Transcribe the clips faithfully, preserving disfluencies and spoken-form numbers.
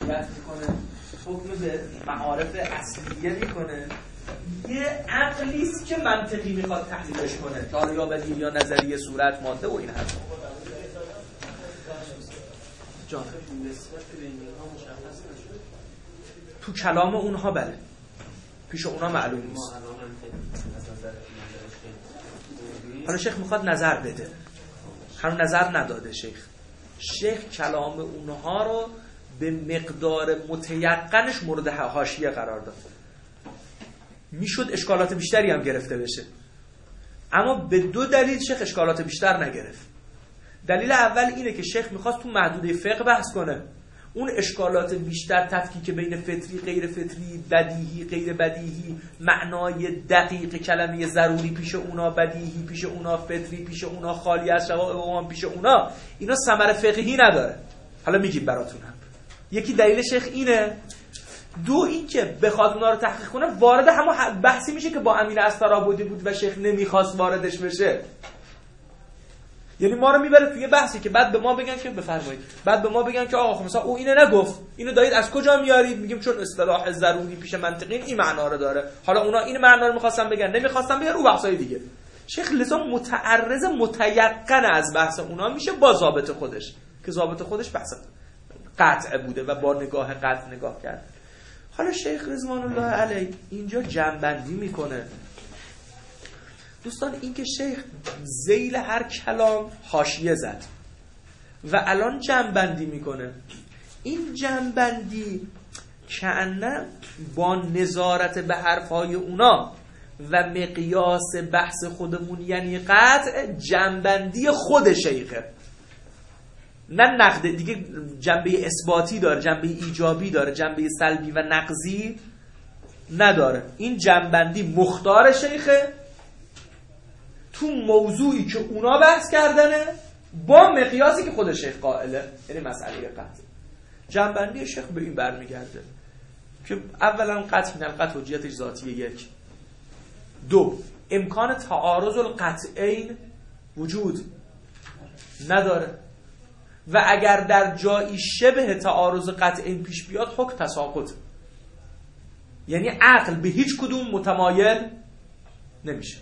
رعایت میکنه، حکم به معارف اصلیه میکنه، یه عقلیست که منطقی میخواد تحلیلش کنه، داره یا بدیهی یا نظریه صورت ماده و این حرفا. جان نسبت بین اینها مشخص نشد تو کلام اونها، بله پیش اونها معلوم نیست. حالا شیخ میخواد نظر بده، هم نظر نداده شیخ. شیخ کلام اونها رو به مقدار متیقنش مورد حاشیه قرار داد. میشد اشکالات بیشتری هم گرفته بشه، اما به دو دلیل شیخ اشکالات بیشتر نگرفت. دلیل اول اینه که شیخ میخواست تو محدوده فقه بحث کنه، اون اشکالات بیشتر، تفکیک بین فطری غیر فطری، بدیهی غیر بدیهی، معنای دقیق کلمه ضروری پیش اونا، بدیهی پیش اونا، فطری پیش اونا، خالی از شواهد اوهام پیش اونا، اینا ثمر فقهی نداره. حالا میگیم براتون هم. یکی دلیل شیخ اینه. دو این که بخواد اونا رو تحقیق کنه وارد همون بحثی میشه که با امین استرابادی بود و شیخ نمیخواست واردش بشه. یعنی ما رو میبره توی بحثی که بعد به ما بگن که بفرمایید، بعد به ما بگن که آقا مثلا او اینو نگفت، اینو دارید از کجا میارید؟ میگیم چون اصطلاح ضروری پیش منطقین این معنا رو داره. حالا اونا این معنا رو میخواستن بگن، نمیخواستن بگن، رو بحثای دیگه. شیخ لذا متعرض متیقن از بحث اونا میشه با ضابط خودش، که ضابط خودش بحث قطع بوده و با نگاه قطع نگاه کرد. حالا شیخ رضوان الله علیه اینجا جمع‌بندی میکنه. دوستان این که شیخ ذیل هر کلام حاشیه زد و الان جمع‌بندی میکنه، این جمع‌بندی کأنه با نظارت به حرفهای اونا و مقیاس بحث خودمون یعنی قطع، جمع‌بندی خود شیخه، نه نقد دیگه. جنبه اثباتی داره، جنبه ایجابی داره، جنبه سلبی و نقضی نداره. این جنبندی مختار شیخه تو موضوعی که اونا بحث کردنه با مقیاسی که خود شیخ قائله، یعنی مسئله قطع. جنبندی شیخ به این برمیگرده که اولا قطع من القطع حجیتش ذاتی، یک. دو، امکان تعارض القطعین وجود نداره و اگر در جایی شبه تعارض قطعین پیش بیاد حکم تساقط، یعنی عقل به هیچ کدوم متمایل نمیشه.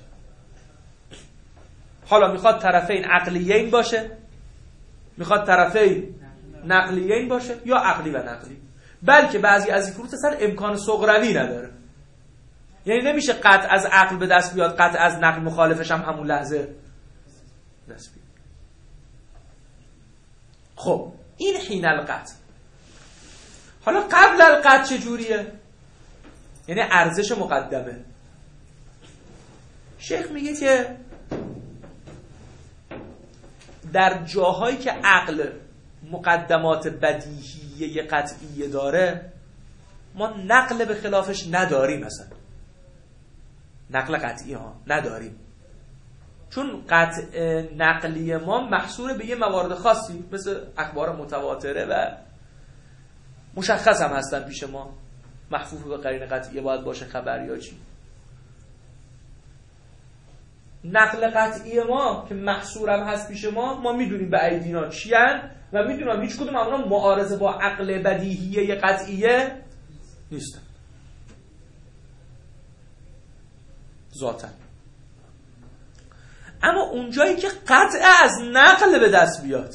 حالا میخواد طرفین عقلیین باشه، میخواد طرفین نقلیین باشه، یا عقلی و نقلی. بلکه بعضی از این فروت اصلا امکان صغروی نداره، یعنی نمیشه قطع از عقل به دست بیاد، قطع از نقل مخالفش هم همون لحظه دست بیاد. خب این حین القطع. حالا قبل القطع چجوریه؟ یعنی ارزش مقدمه. شیخ میگه که در جاهایی که عقل مقدمات بدیهیه قطعیه داره ما نقل به خلافش نداریم، مثلا نقل قطعی ها نداریم، چون قطع نقلی ما محصور به یه موارد خاصی مثل اخبار متواتره و مشخص هم هستن پیش ما، محفوظ به قرینه قطعیه باید باشه، خبر یا چی. نقل قطعی ما که محصور هم هست پیش ما، ما میدونیم به ایدینا چی هن و میدونیم هیچ کدوم اونا معارضه با عقل بدیهیه قطعیه نیستن ذاتن. اما اونجایی که قطع از نقل به دست بیاد،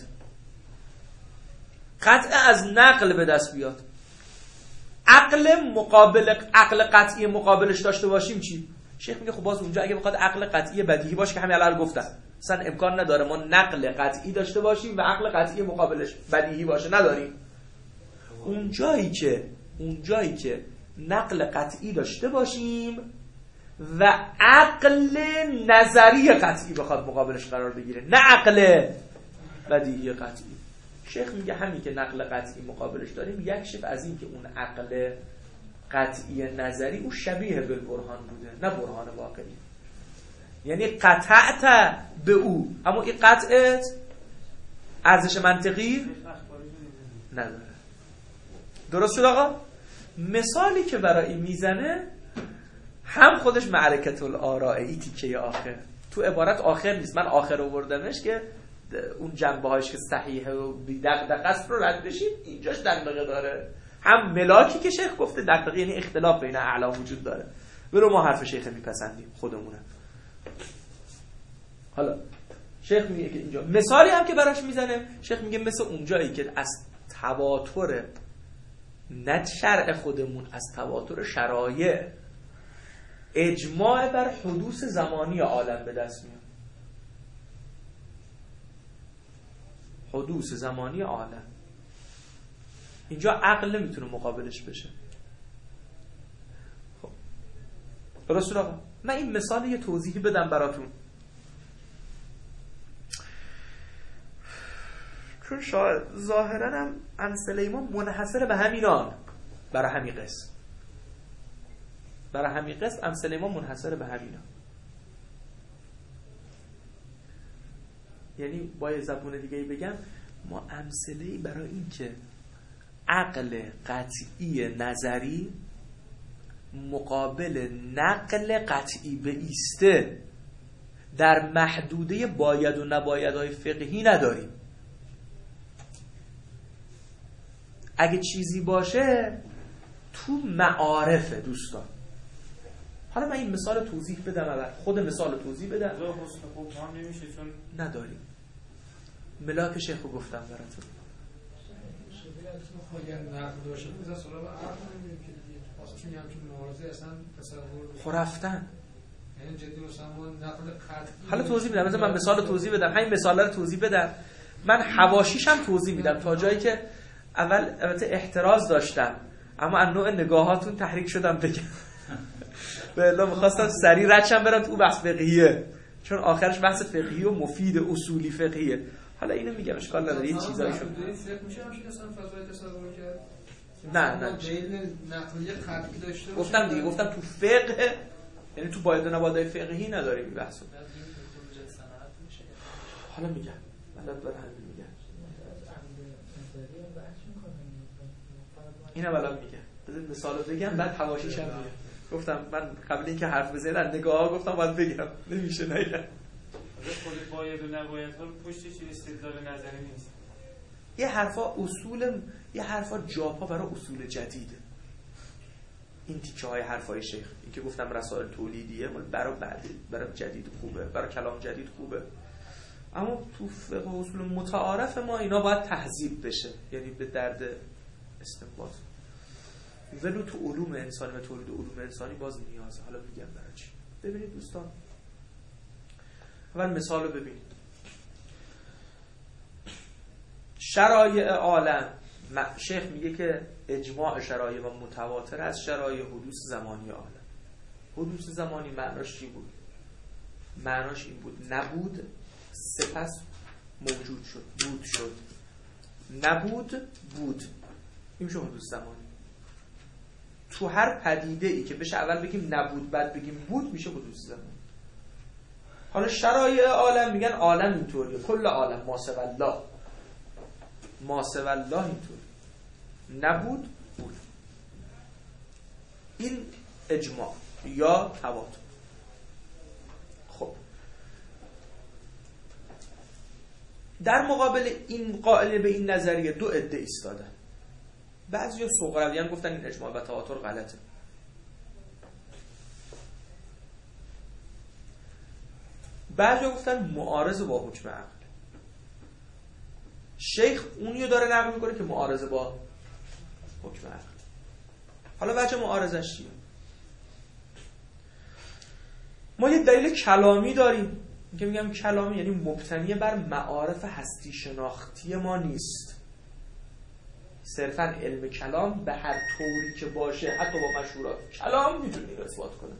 قطع از نقل به دست بیاد، عقل مقابل عقل قطعی مقابلش داشته باشیم چی؟ شیخ میگه خب باز اونجا اگه بخواد عقل قطعی بدیهی باشه که همین الان گفتن اصلا امکان نداره ما نقل قطعی داشته باشیم و عقل قطعی مقابلش بدیهی باشه، نداریم. اونجایی که اونجایی که نقل قطعی داشته باشیم و عقل نظری قطعی بخواد مقابلش قرار بگیره، نه عقل بدیهی قطعی. شیخ میگه همین که نقل قطعی مقابلش داریم یکشف از این که اون عقل قطعی نظری او شبیه به برهان بوده، نه برهان واقعی. یعنی قطعت به او، اما این قطعت ارزش منطقی نداره. درست شد آقا؟ مثالی که برای میزنه هم خودش معرکت الآرائی تیکه آخر، تو عبارت آخر نیست، من آخر آوردمش که اون جنبه هاش که صحیحه و بی دغدغه است رو رد بشید، اینجاش دغدغه داره. هم ملاکی که شیخ گفته دقیقاً، یعنی اختلاف بین اعلام وجود داره، برو ما حرف شیخ میپسندیم خودمونه. حالا شیخ میگه که اینجا مثالی هم که براش میزنه، شیخ میگه مثل اونجایی که از تواتر نه شرع خودمون، از تواتر شرایع اجماع بر حدوث زمانی عالم به دست میاد. حدوث زمانی عالم اینجا عقل نمیتونه مقابلش بشه. خب رسول آقا من این مثال یه توضیحی بدم براتون، چون شاید ظاهرا هم امثله ما منحصر به همینان، برای همین قسم برای همین قسم امثله ما منحصر به همینان. یعنی با یه زبون دیگه بگم، ما امثله برای این که عقل قطعی نظری مقابل نقل قطعی به ایسته در محدوده باید و نبایدهای فقهی نداریم. اگه چیزی باشه تو معارفه دوستان. حالا من این مثال توضیح بدم، اول خود مثال توضیح بدم. حسن خوب هم نمیشه چون نداریم. ملاک شیخ رو گفتم براتون. خب رفتن. حالا توضیح میدم، مثلا من مثال توضیح بدم، همین مثالا رو توضیح بدم. من حواشیش هم توضیح میدم تا جایی که اول البته احتراز داشتم، اما از نوع نگاهاتون تحریک شدم بگم. به الله می‌خواستم سریع ردشم برم تو بحث فقهیه، چون آخرش بحث فقهی و مفید اصولی فقهیه. حالا اینو میگم اشکال نداره، یه چیزایی شد. نه نه گفتم دیگه، گفتم تو فقه، یعنی تو باید و نبایدهای فقهی نداریم این بحثو. حالا میگم من دارم همین میگم، اینو الان میگم، بذار مثالو بگم بعد حواشیش هم میگم. گفتم من قبل اینکه حرف بزنم نگاه گفتم باید بگم، نمیشه نگم. خود باید و نباید ها پشتش استدلال نظری نیست. یه حرفا اصول، یه حرفا جاپا برای اصول جدیده. این تیکه های حرفای شیخ، این که گفتم رسائل تولیدیه برای بعد، برای جدید خوبه، برای کلام جدید خوبه، اما تو فقه و اصول متعارف ما اینا باید تهذیب بشه، یعنی به درد استنباط. ولو تو علوم انسانی و تولید علوم انسانی باز نیازه. حالا میگم برای چی. ببینید دوستان، اول مثال رو ببینید. شرایع عالم، شیخ میگه که اجماع شرایع و متواتر از شرایع حدوث زمانی عالم. حدوث زمانی معناش چی بود؟ معناش این بود نبود سپس موجود شد، بود شد، نبود بود، این میشه حدوث زمانی. تو هر پدیده ای که بشه اول بگیم نبود بعد بگیم بود میشه حدوث زمانی. حالا شرایع عالم میگن عالم اینطوریه، کل عالم ما سوی الله، ما سوی الله اینطوری، نبود بود. این اجماع یا تواتر. خب در مقابل این قائل به این نظریه دو عده ایستادن. بعضیا صغرویان گفتن این اجماع و تواتر غلطه. بعضیا گفتن معارض با حکم عقل. شیخ اونیو داره نقل میکنه که معارض با حکم عقل. حالا وجه معارضش چیه؟ ما یه دلیل کلامی داریم که میگم کلامی یعنی مبتنی بر معارف هستی شناختی ما نیست. صرفا علم کلام به هر طوری که باشه، حتی با مشهورات کلام میتونیم اثبات کنیم.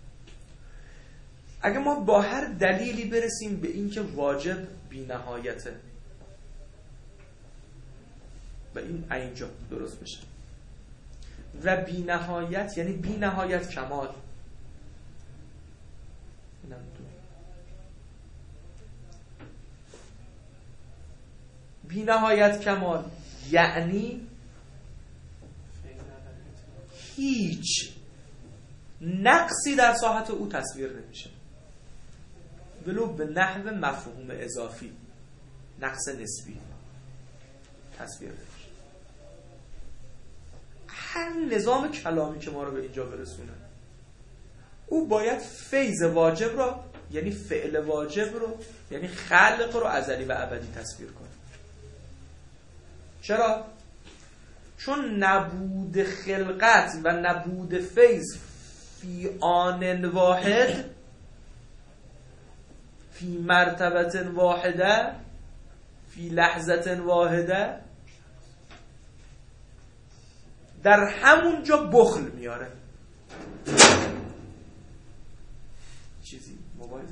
اگه ما با هر دلیلی برسیم به این که واجب بی نهایته و این اینجا درست بشه و بی نهایت یعنی بی نهایت کمال، بی نهایت کمال یعنی هیچ نقصی در ساحت او تصویر نمیشه، ولو به نحو مفهوم اضافی، نقص نسبی تصویر نمیشه. هر نظام کلامی که ما رو به اینجا برسونه او باید فیض واجب رو، یعنی فعل واجب رو، یعنی خلق رو ازلی و ابدی تصویر کنه. چرا؟ چون نبود خلقت و نبود فیض فی آن واحد، فی مرتبه واحده، فی لحظه واحده، در همون جا بخل میاره. چیزی موبایل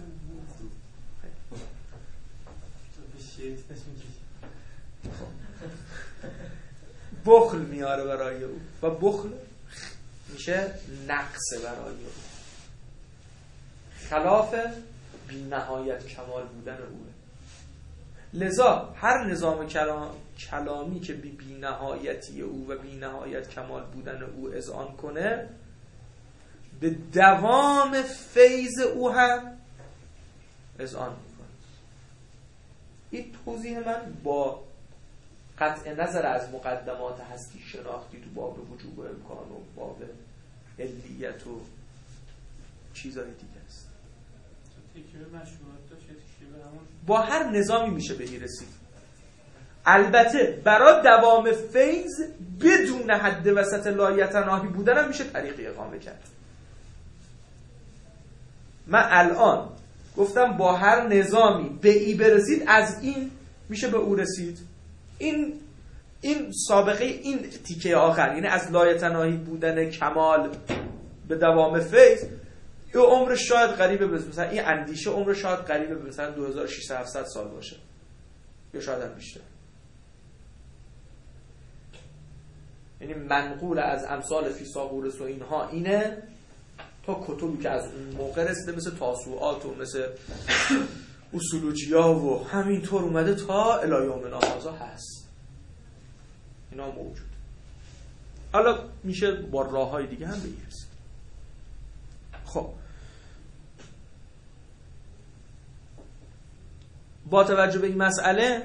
بخل میاره برای او و بخل میشه نقص برای او، خلاف بی نهایت کمال بودن اوه. لذا هر نظام کلام کلامی که بی بی نهایتی او و بی نهایت کمال بودن او اذعان کنه، به دوام فیض او هم اذعان میکنه. این توضیح من با قطع نظر از مقدمات هستی شناختی تو باب وجوب و امکان و باب علیت و چیزهای دیگه است. با هر نظامی میشه به این رسید. البته برای دوام فیض بدون حد وسط لایتناهی بودن هم میشه طریقی اقامه کرد. من الان گفتم با هر نظامی به ای برسید، از این میشه به او رسید. این این سابقه این تیکه آخر، یعنی از لایتناهی بودن کمال به دوام فیض، این عمر شاید قریب به مثلا این اندیشه عمر شاید قریب به مثلا دو هزار و ششصد هفتصد سال باشه، یا شاید هم بیشتر. یعنی منقول از امثال فیثاغورس و اینها اینه تا کتبی که از اون موقع رسیده مثل تاسوعات و مثل اصولوجیا و همینطور اومده تا الی یومنا هذا هست، اینا موجود. حالا میشه با راههای دیگه هم بگیرست. خب با توجه به این مسئله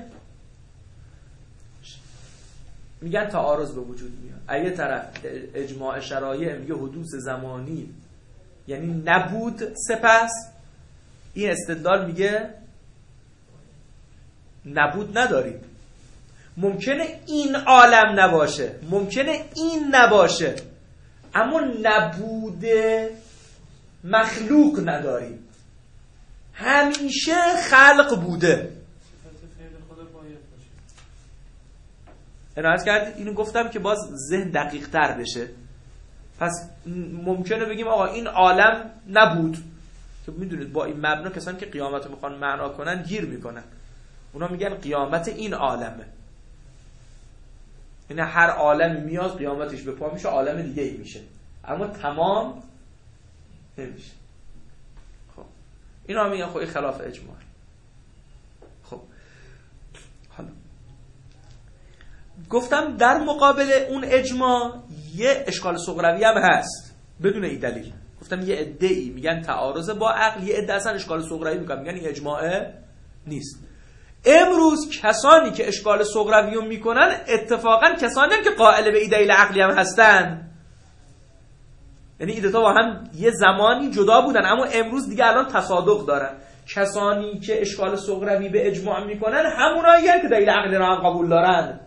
میگن تعارض به وجود میاد. اگه طرف اجماع شرایع میگه حدوث زمانی یعنی نبود، سپس این استدلال میگه نبود نداریم. ممکنه این عالم نباشه، ممکنه این نباشه، اما نبود مخلوق نداریم، همیشه خلق بوده. عنایت کردید؟ اینو گفتم که باز ذهن دقیق تر بشه. پس ممکنه بگیم آقا این عالم نبود، که میدونید با این مبنا کسانی که قیامت رو میخوان معنا کنن گیر میکنن. اونا میگن قیامت این عالمه، یعنی هر عالمی میاد قیامتش به پا میشه، عالم دیگه ای میشه، اما تمام نمیشه. خب اینا میگن خب این خلاف اجماع. خب حالا گفتم در مقابل اون اجماع یه اشکال صغروی هم هست بدون این دلیل. گفتم یه عده‌ای میگن تعارض با عقل، یه عده اصلا اشکال صغروی میگن، میگن این اجماع نیست. امروز کسانی که اشکال صغروی رو میکنن اتفاقا کسانی هم که قائل به ایده عقلی هم هستن، یعنی ایده تا با هم یه زمانی جدا بودن اما امروز دیگه الان تصادق دارن. کسانی که اشکال صغروی به اجماع میکنن همونایی که دلیل عقلی رو هم قبول دارن.